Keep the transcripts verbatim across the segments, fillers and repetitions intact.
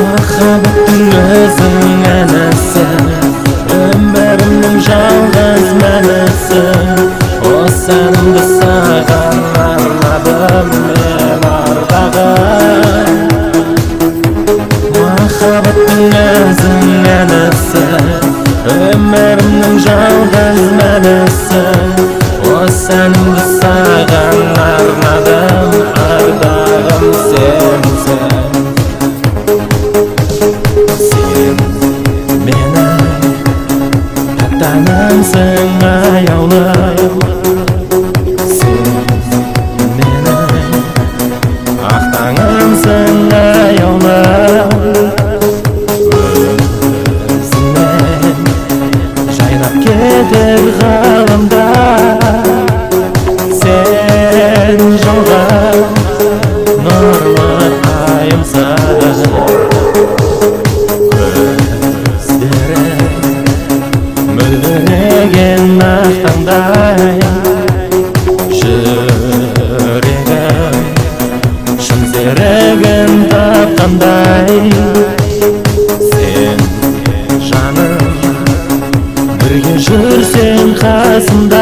Махаббаттың өзің әнісі, өмірімнің жалғыз мәнісі. Осы әнімді саған арнадым мен ардағым. Махаббаттың өзің әнісі, өмірімнің жалғыз мәнісі. Осы әнімді саған арнадым ардағым сенсің. Сен менің тәттәнімсің аяулы, сен менің ақ таңымсың аяулы. Өзіңмен жайнап кетер ғаламда, сен жауған нұрлы айымсың. Мөлдіреген ақ таңдай, жүрегім шын серігін тапқандай. Сен жаным бірге жүрсең қасымда,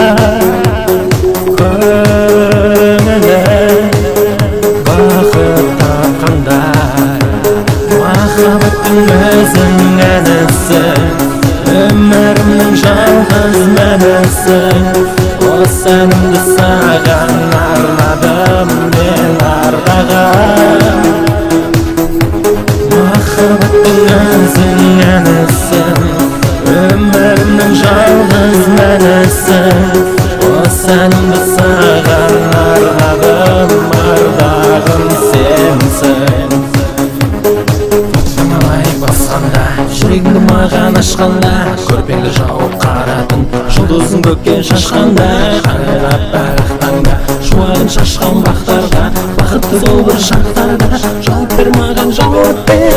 көңілім бақыт тапқандай. Махаббаттың өзің әнісі, өмірімнің жалғыз мәнісі. Осы әнімді саған арнадым мен ардағым. Махаббаттың өзің әнісі, өмірімнің жалғыз мәнісі. Осы әнімді саған арнадым ардағым сенсің. Малай басқанда, жүрегіңді маған ашқанда, көрпеңді жауып қаратын жұлдызың көкке шашқанда. Қарайлап бәлақ таңда, шуағын шашқан бақтарда, бақытты сол бір шақтарда. Жауап бер маған, жауап бер.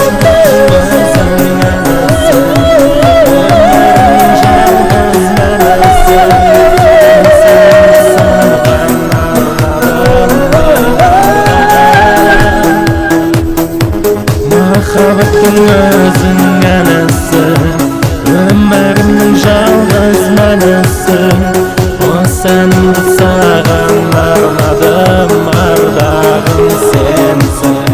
Махаббаттың өзің әнісі, өмірімнің жалғыз мәнісі. Осы әнімді саған арнадым ардағым сенсің.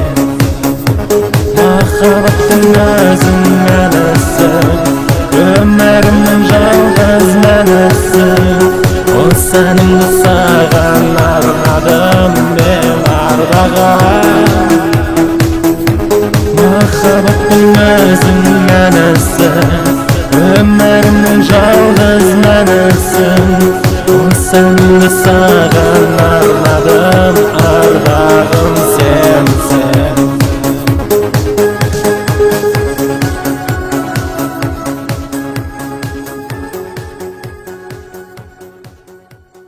Махаббаттың өзің әнісі, өмірімнің жалғыз мәнісі. Осы әнімді саған арнадым мен ардағым. Махаббаттың өзің әнісі, өмірімнің жалғыз мәнісі. Осы әнімді саған арнадым.